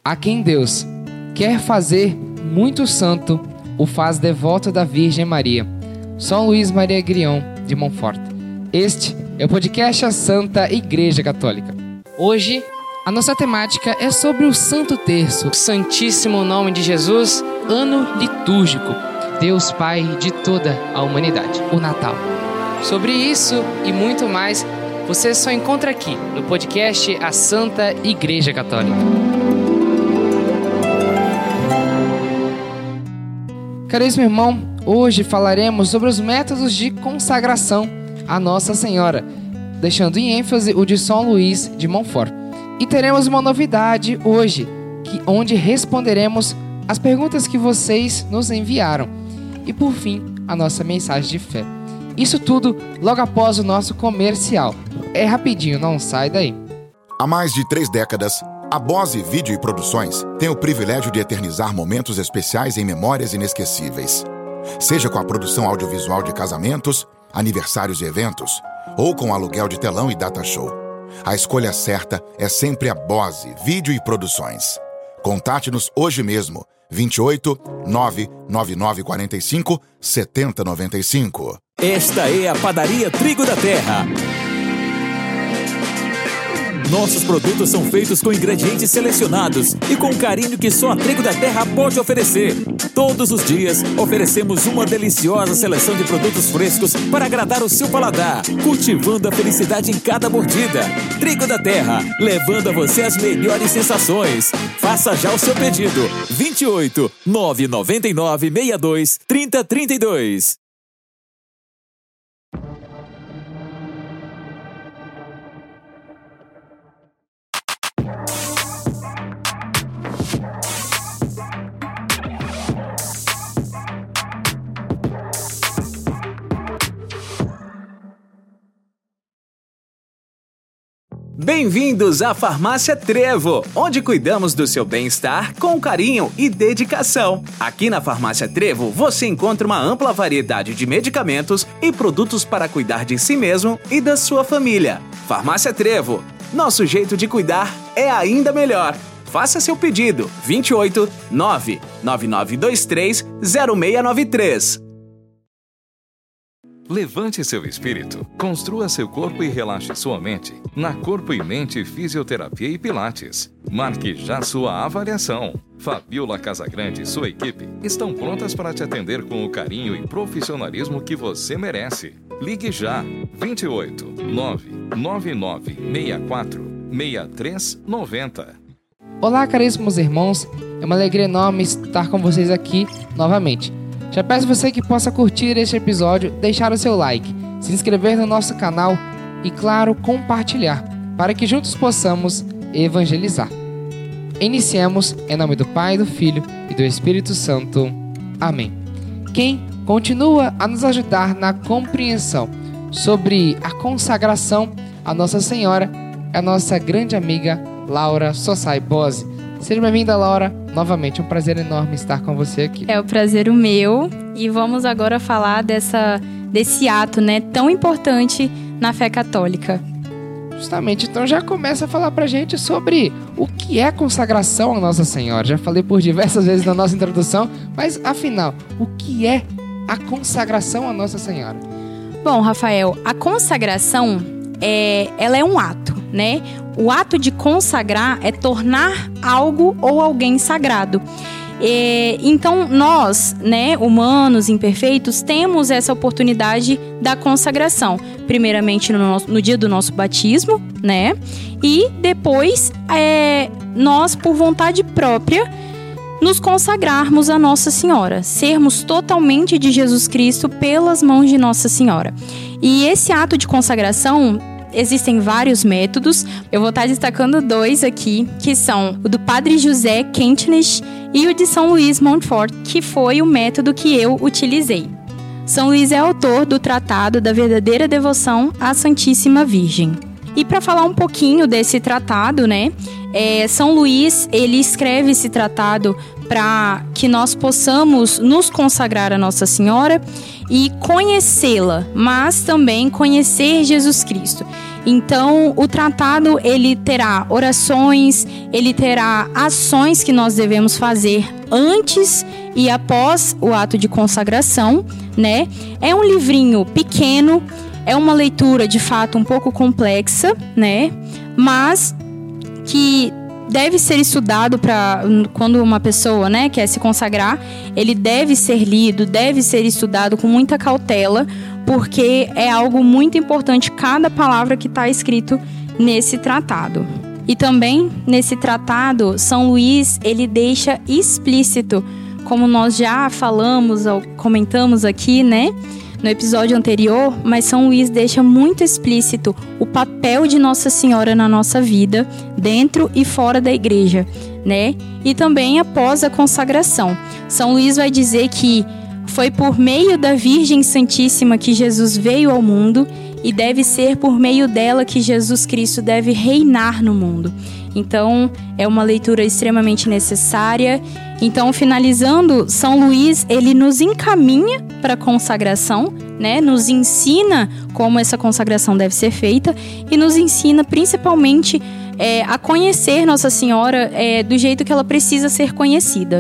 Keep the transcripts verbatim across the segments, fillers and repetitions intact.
A quem Deus quer fazer muito santo, o faz devoto da Virgem Maria. São Luís Maria Grion de Montfort. Este é o podcast A Santa Igreja Católica. Hoje, a nossa temática é sobre o Santo Terço, o Santíssimo Nome de Jesus, ano litúrgico, Deus Pai de toda a humanidade, o Natal. Sobre isso e muito mais, você só encontra aqui no podcast A Santa Igreja Católica. Caríssimo irmão, hoje falaremos sobre os métodos de consagração a Nossa Senhora, deixando em ênfase o de São Luís de Montfort. E teremos uma novidade hoje, que, onde responderemos as perguntas que vocês nos enviaram. E por fim, a nossa mensagem de fé. Isso tudo logo após o nosso comercial. É rapidinho, não sai daí. Há mais de três décadas, a Bose Vídeo e Produções tem o privilégio de eternizar momentos especiais em memórias inesquecíveis. Seja com a produção audiovisual de casamentos, aniversários e eventos, ou com aluguel de telão e data show. A escolha certa é sempre a Bose Vídeo e Produções. Contate-nos hoje mesmo, vinte e oito, nove nove nove quatro cinco, sete zero nove cinco. Esta é a Padaria Trigo da Terra. Nossos produtos são feitos com ingredientes selecionados e com o carinho que só a Trigo da Terra pode oferecer. Todos os dias, oferecemos uma deliciosa seleção de produtos frescos para agradar o seu paladar, cultivando a felicidade em cada mordida. Trigo da Terra, levando a você as melhores sensações. Faça já o seu pedido. vinte e oito, nove nove nove, sessenta e dois, trinta, trinta e dois. Bem-vindos à Farmácia Trevo, onde cuidamos do seu bem-estar com carinho e dedicação. Aqui na Farmácia Trevo, você encontra uma ampla variedade de medicamentos e produtos para cuidar de si mesmo e da sua família. Farmácia Trevo, nosso jeito de cuidar é ainda melhor. Faça seu pedido, vinte e oito, nove nove nove dois três, zero seis nove três. Levante seu espírito, construa seu corpo e relaxe sua mente na Corpo e Mente Fisioterapia e Pilates. Marque já sua avaliação. Fabiola Casagrande e sua equipe estão prontas para te atender com o carinho e profissionalismo que você merece. Ligue já, vinte e oito, nove nove nove seis quatro, seis três nove zero. Olá, caríssimos irmãos, é uma alegria enorme estar com vocês aqui novamente. Já peço você que possa curtir este episódio, deixar o seu like, se inscrever no nosso canal e, claro, compartilhar, para que juntos possamos evangelizar. Iniciemos em nome do Pai, do Filho e do Espírito Santo. Amém. Quem continua a nos ajudar na compreensão sobre a consagração a Nossa Senhora é a nossa grande amiga Laura Sossai Bose. Seja bem-vinda, Laura. Novamente, é um prazer enorme estar com você aqui. É um prazer o meu. E vamos agora falar dessa, desse ato, né, tão importante na fé católica. Justamente, então já começa a falar pra gente sobre o que é consagração a Nossa Senhora. Já falei por diversas vezes na nossa introdução, mas afinal, o que é a consagração a Nossa Senhora? Bom, Rafael, a consagração, é, ela é um ato, né? O ato de consagrar é tornar algo ou alguém sagrado. E, então, nós, né, humanos imperfeitos, temos essa oportunidade da consagração. Primeiramente no, nosso, no dia do nosso batismo, né? E depois, é, nós, por vontade própria, nos consagrarmos a Nossa Senhora. Sermos totalmente de Jesus Cristo pelas mãos de Nossa Senhora. E esse ato de consagração, existem vários métodos. Eu vou estar destacando dois aqui, que são o do Padre José Kentnish e o de São Luís Montfort, que foi o método que eu utilizei. São Luís é autor do Tratado da Verdadeira Devoção à Santíssima Virgem. E para falar um pouquinho desse tratado, né, é, São Luís, ele escreve esse tratado para que nós possamos nos consagrar a Nossa Senhora e conhecê-la, mas também conhecer Jesus Cristo. Então, o tratado, ele terá orações, ele terá ações que nós devemos fazer antes e após o ato de consagração, né? É um livrinho pequeno, é uma leitura, de fato, um pouco complexa, né? Mas que deve ser estudado para quando uma pessoa, né, quer se consagrar, ele deve ser lido, deve ser estudado com muita cautela, porque é algo muito importante cada palavra que está escrito nesse tratado. E também nesse tratado, São Luís, ele deixa explícito, como nós já falamos ou comentamos aqui, né, no episódio anterior, mas São Luís deixa muito explícito o papel de Nossa Senhora na nossa vida, dentro e fora da igreja, né? E também após a consagração. São Luís vai dizer que foi por meio da Virgem Santíssima que Jesus veio ao mundo e deve ser por meio dela que Jesus Cristo deve reinar no mundo. Então, é uma leitura extremamente necessária. Então, finalizando, São Luís, ele nos encaminha para a consagração, né? Nos ensina como essa consagração deve ser feita e nos ensina principalmente é, a conhecer Nossa Senhora é, do jeito que ela precisa ser conhecida.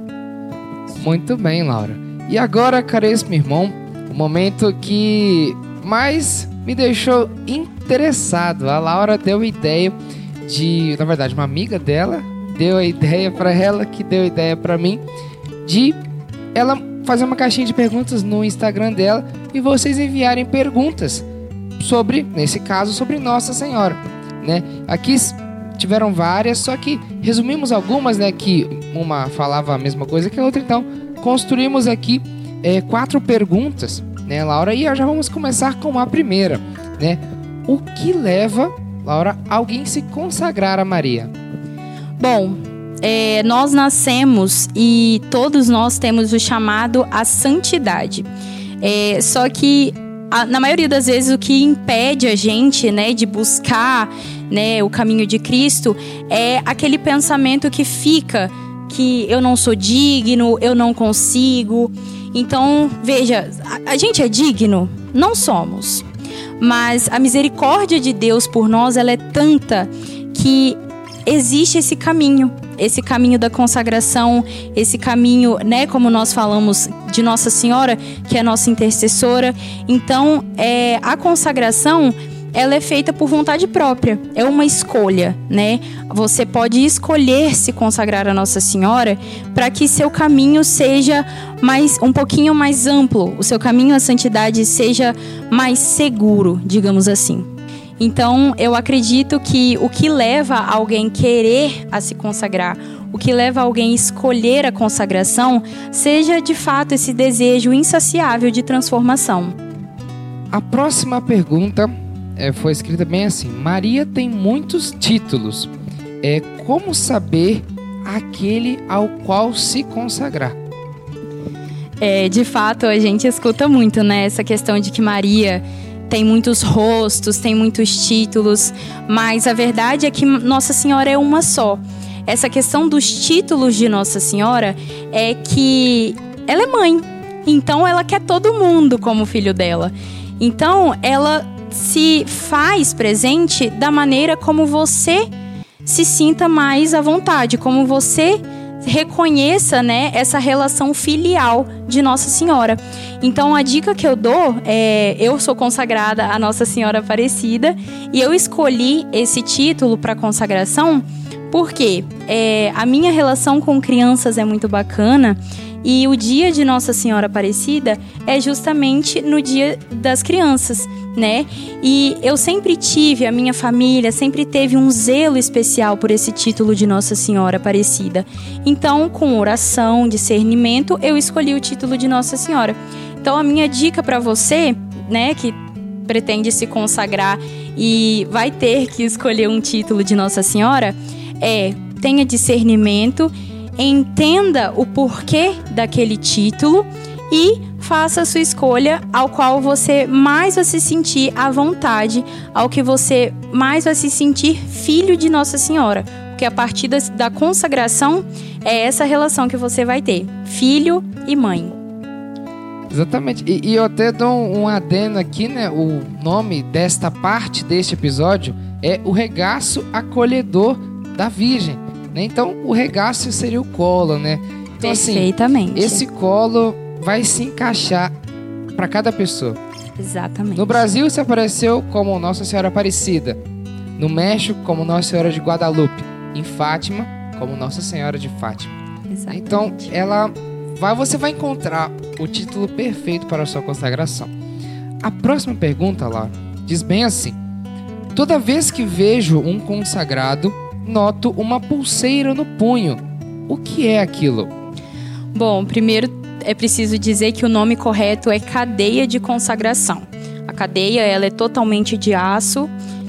Muito bem, Laura. E agora, caríssimo irmão, o momento que mais me deixou interessado. A Laura deu a ideia de, na verdade, uma amiga dela deu a ideia para ela, que deu a ideia para mim, de ela fazer uma caixinha de perguntas no Instagram dela e vocês enviarem perguntas sobre, nesse caso, sobre Nossa Senhora, né? Aqui tiveram várias, só que resumimos algumas, né? Que uma falava a mesma coisa que a outra, então construímos aqui é, quatro perguntas, né, Laura? E já vamos começar com a primeira, né? O que leva, Laura, alguém se consagrar a Maria? Bom, é, nós nascemos e todos nós temos o chamado à santidade. É, só que, a, na maioria das vezes, o que impede a gente, né, de buscar, né, o caminho de Cristo é aquele pensamento que fica que eu não sou digno, eu não consigo. Então, veja, a, a gente é digno? Não somos. Mas a misericórdia de Deus por nós, ela é tanta que existe esse caminho, esse caminho da consagração, esse caminho, né, como nós falamos de Nossa Senhora, que é nossa intercessora. Então, é, a consagração, ela é feita por vontade própria, é uma escolha, né? Você pode escolher se consagrar a Nossa Senhora para que seu caminho seja mais, um pouquinho mais amplo, o seu caminho à santidade seja mais seguro, digamos assim. Então, eu acredito que o que leva alguém querer a se consagrar, o que leva alguém a escolher a consagração, seja de fato esse desejo insaciável de transformação. A próxima pergunta é, foi escrita bem assim: Maria tem muitos títulos. É, como saber aquele ao qual se consagrar? É, de fato, a gente escuta muito, né, essa questão de que Maria tem muitos rostos, tem muitos títulos, mas a verdade é que Nossa Senhora é uma só. Essa questão dos títulos de Nossa Senhora é que ela é mãe, então ela quer todo mundo como filho dela. Então ela se faz presente da maneira como você se sinta mais à vontade, como você reconheça, né, essa relação filial de Nossa Senhora. Então, a dica que eu dou é: eu sou consagrada a Nossa Senhora Aparecida e eu escolhi esse título para consagração porque é, a minha relação com crianças é muito bacana e o dia de Nossa Senhora Aparecida é justamente no dia das crianças, né? E eu sempre tive, a minha família sempre teve um zelo especial por esse título de Nossa Senhora Aparecida. Então, com oração, discernimento, eu escolhi o título de Nossa Senhora. Então, a minha dica para você, né, que pretende se consagrar e vai ter que escolher um título de Nossa Senhora, é: tenha discernimento, entenda o porquê daquele título e faça a sua escolha ao qual você mais vai se sentir à vontade, ao que você mais vai se sentir filho de Nossa Senhora. Porque a partir da, da consagração é essa relação que você vai ter, filho e mãe. Exatamente. E, e eu até dou um, um adendo aqui, né? O nome desta parte deste episódio é o regaço acolhedor da Virgem, né? Então, o regaço seria o colo, né? Então, Perfeitamente. Assim, esse colo vai se encaixar para cada pessoa. Exatamente. No Brasil, se apareceu como Nossa Senhora Aparecida. No México, como Nossa Senhora de Guadalupe. Em Fátima, como Nossa Senhora de Fátima. Exatamente. Então, ela vai, você vai encontrar o título perfeito para a sua consagração. A próxima pergunta, Laura, diz bem assim: toda vez que vejo um consagrado, noto uma pulseira no punho. O que é aquilo? Bom, primeiro é preciso dizer que o nome correto é cadeia de consagração. A cadeia, ela é totalmente de aço,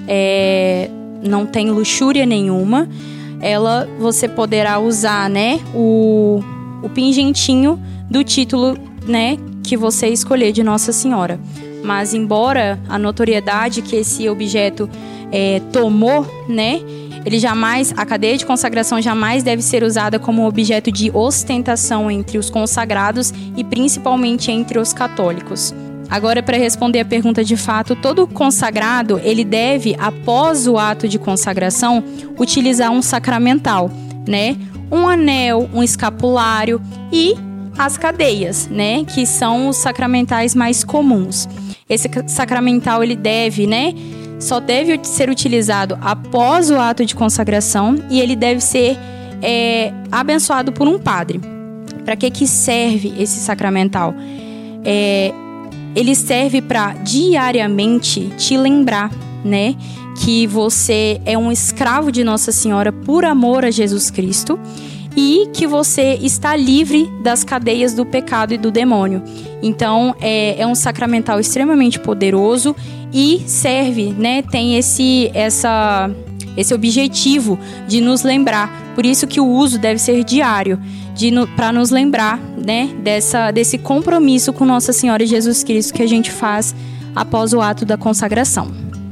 é, não tem luxúria nenhuma. Ela, você poderá usar, né, o, o pingentinho do título, né, que você escolher de Nossa Senhora. Mas, embora a notoriedade que esse objeto é, tomou, né, ele jamais, a cadeia de consagração jamais deve ser usada como objeto de ostentação entre os consagrados e principalmente entre os católicos. Agora, para responder a pergunta de fato, todo consagrado, ele deve, após o ato de consagração, utilizar um sacramental, né? Um anel, um escapulário e as cadeias, né? Que são os sacramentais mais comuns. Esse sacramental, ele deve, né? Só deve ser utilizado após o ato de consagração e ele deve ser é, abençoado por um padre. Para que que serve esse sacramental? É, ele serve para diariamente te lembrar, né, que você é um escravo de Nossa Senhora por amor a Jesus Cristo e que você está livre das cadeias do pecado e do demônio. Então, é, é um sacramental extremamente poderoso e serve, né, tem esse, essa, esse objetivo de nos lembrar. Por isso que o uso deve ser diário, no, para nos lembrar, né, dessa, desse compromisso com Nossa Senhora Jesus Cristo que a gente faz após o ato da consagração.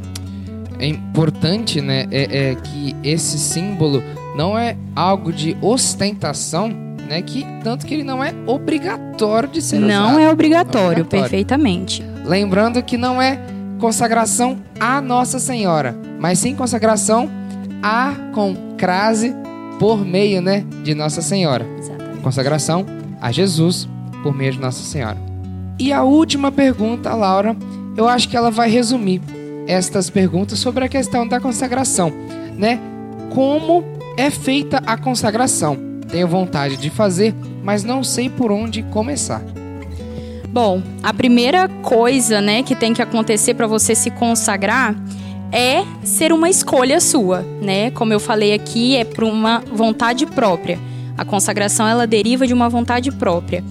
É importante, né, é, é que esse símbolo não é algo de ostentação, né, que, tanto que ele não é obrigatório de ser não usado. Não é obrigatório, obrigatório, perfeitamente. Lembrando que não é consagração a Nossa Senhora, mas sim consagração a com crase por meio, né, de Nossa Senhora. Exatamente. Consagração a Jesus por meio de Nossa Senhora. E a última pergunta, Laura, eu acho que ela vai resumir estas perguntas sobre a questão da consagração, né? Como é feita a consagração? Tenho vontade de fazer, mas não sei por onde começar. Bom, a primeira coisa, né, que tem que acontecer para você se consagrar é ser uma escolha sua, né? Como eu falei aqui, é por uma vontade própria. A consagração, ela deriva de uma vontade própria.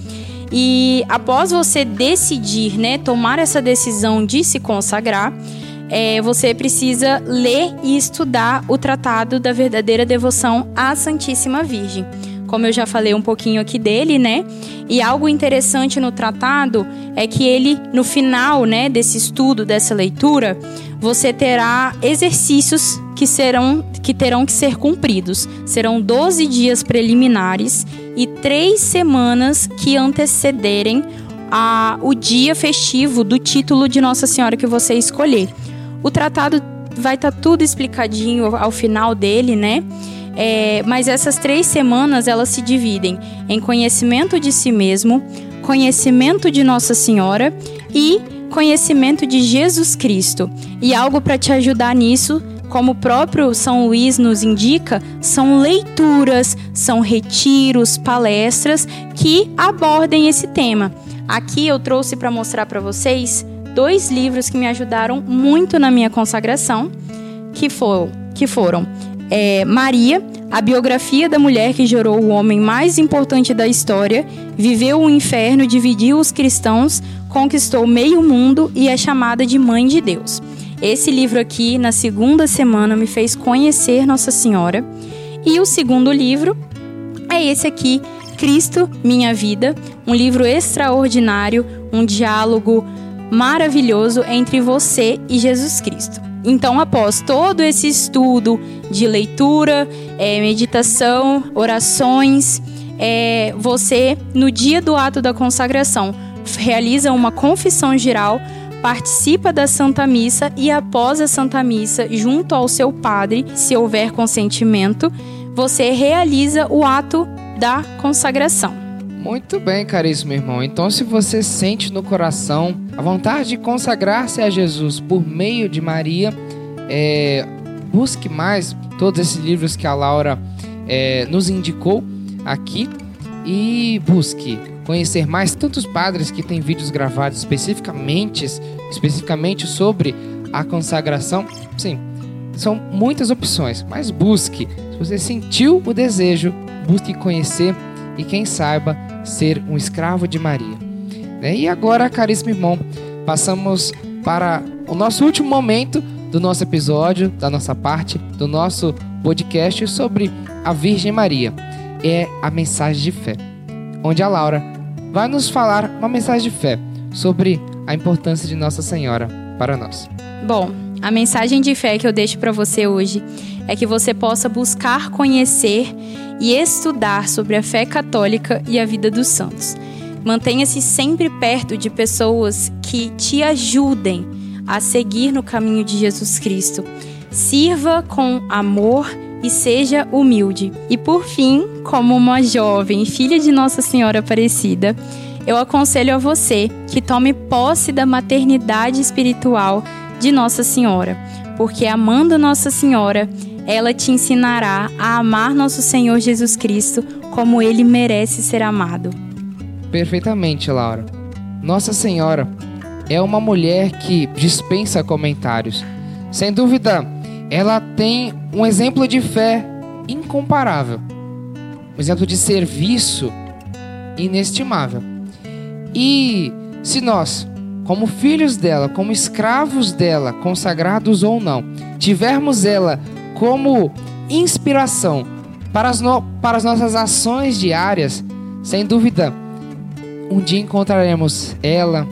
E após você decidir, né, tomar essa decisão de se consagrar, é, você precisa ler e estudar o Tratado da Verdadeira Devoção à Santíssima Virgem. Como eu já falei um pouquinho aqui dele, né? E algo interessante no tratado é que ele, no final, né, desse estudo, dessa leitura, você terá exercícios que, serão, que terão que ser cumpridos. Serão doze dias preliminares e três semanas que antecederem a, o dia festivo do título de Nossa Senhora que você escolher. O tratado vai estar tudo explicadinho ao final dele, né? É, mas essas três semanas, elas se dividem em conhecimento de si mesmo, conhecimento de Nossa Senhora e conhecimento de Jesus Cristo. E algo para te ajudar nisso, como o próprio São Luís nos indica, são leituras, são retiros, palestras que abordem esse tema. Aqui eu trouxe para mostrar para vocês dois livros que me ajudaram muito na minha consagração, que, for, que foram é, Maria, a biografia da mulher que gerou o homem mais importante da história, viveu o inferno, dividiu os cristãos, conquistou meio mundo e é chamada de Mãe de Deus. Esse livro aqui, na segunda semana, me fez conhecer Nossa Senhora. E o segundo livro é esse aqui, Cristo, Minha Vida, um livro extraordinário, um diálogo maravilhoso entre você e Jesus Cristo. Então, após todo esse estudo de leitura, é, meditação, orações, é, você, no dia do ato da consagração, realiza uma confissão geral, participa da Santa Missa e após a Santa Missa, junto ao seu padre, se houver consentimento, você realiza o ato da consagração. Muito bem, caríssimo irmão. Então, se você sente no coração a vontade de consagrar-se a Jesus por meio de Maria, é, busque mais todos esses livros que a Laura é, nos indicou aqui e busque conhecer mais tantos padres que têm vídeos gravados especificamente, especificamente sobre a consagração. Sim, são muitas opções, mas busque. Se você sentiu o desejo, busque conhecer e quem saiba ser um escravo de Maria. E agora, caríssimo irmão, passamos para o nosso último momento do nosso episódio, da nossa parte, do nosso podcast sobre a Virgem Maria. É a mensagem de fé, onde a Laura vai nos falar uma mensagem de fé sobre a importância de Nossa Senhora para nós. Bom, a mensagem de fé que eu deixo para você hoje é que você possa buscar conhecer e estudar sobre a fé católica e a vida dos santos. Mantenha-se sempre perto de pessoas que te ajudem a seguir no caminho de Jesus Cristo. Sirva com amor e seja humilde. E por fim, como uma jovem filha de Nossa Senhora Aparecida, eu aconselho a você que tome posse da maternidade espiritual de Nossa Senhora, porque amando Nossa Senhora, ela te ensinará a amar nosso Senhor Jesus Cristo como Ele merece ser amado. Perfeitamente, Laura. Nossa Senhora é uma mulher que dispensa comentários. Sem dúvida, ela tem um exemplo de fé incomparável, um exemplo de serviço inestimável. E se nós, como filhos dela, como escravos dela, consagrados ou não, tivermos ela como inspiração para as, no... para as nossas ações diárias, sem dúvida, um dia encontraremos ela,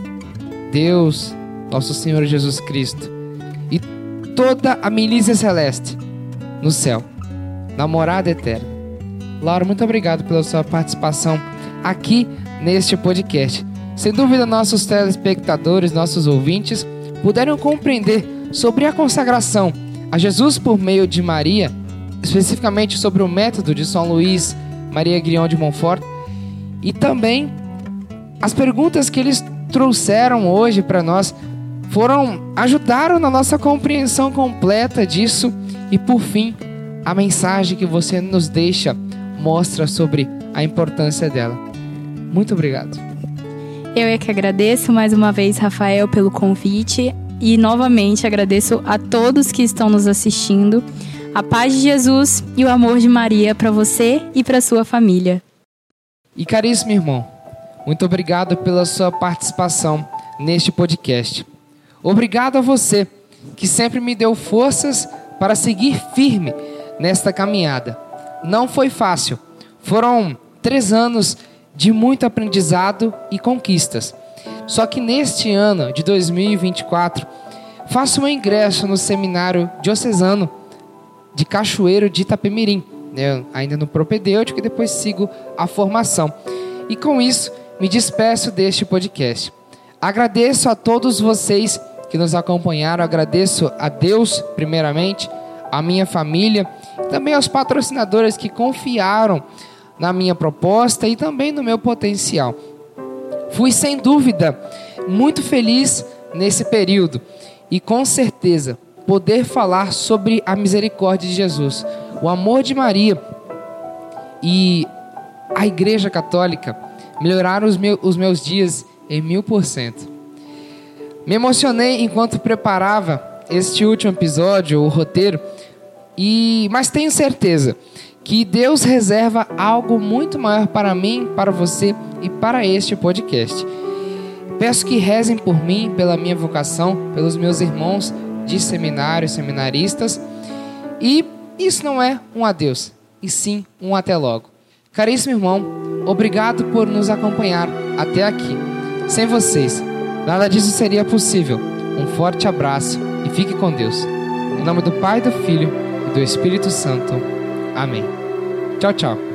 Deus, nosso Senhor Jesus Cristo e toda a milícia celeste no céu, na morada eterna. Laura, muito obrigado pela sua participação aqui neste podcast. Sem dúvida, nossos telespectadores, nossos ouvintes, puderam compreender sobre a consagração a Jesus por meio de Maria, especificamente sobre o método de São Luís Maria Grignion de Montfort, e também as perguntas que eles trouxeram hoje para nós foram ajudaram na nossa compreensão completa disso. E por fim, a mensagem que você nos deixa mostra sobre a importância dela. Muito obrigado. Eu é que agradeço mais uma vez, Rafael, pelo convite. E novamente agradeço a todos que estão nos assistindo. A paz de Jesus e o amor de Maria para você e para sua família. E caríssimo irmão, muito obrigado pela sua participação neste podcast. Obrigado a você que sempre me deu forças para seguir firme nesta caminhada. Não foi fácil. Foram três anos de muito aprendizado e conquistas. Só que neste ano de dois mil e vinte e quatro, faço um ingresso no seminário diocesano de Cachoeiro de Itapemirim, né? Ainda no propedêutico, e depois sigo a formação. E com isso, me despeço deste podcast. Agradeço a todos vocês que nos acompanharam, agradeço a Deus, primeiramente, a minha família, também aos patrocinadores que confiaram na minha proposta e também no meu potencial. Fui, sem dúvida, muito feliz nesse período e, com certeza, poder falar sobre a misericórdia de Jesus, o amor de Maria e a Igreja Católica melhoraram os, meus, os meus dias em mil por cento. Me emocionei enquanto preparava este último episódio, o roteiro, e, mas tenho certeza que Deus reserva algo muito maior para mim, para você e para este podcast. Peço que rezem por mim, pela minha vocação, pelos meus irmãos de seminário, seminaristas. E isso não é um adeus, e sim um até logo. Caríssimo irmão, obrigado por nos acompanhar até aqui. Sem vocês, nada disso seria possível. Um forte abraço e fique com Deus. Em nome do Pai, do Filho e do Espírito Santo. Amém. Tchau, tchau.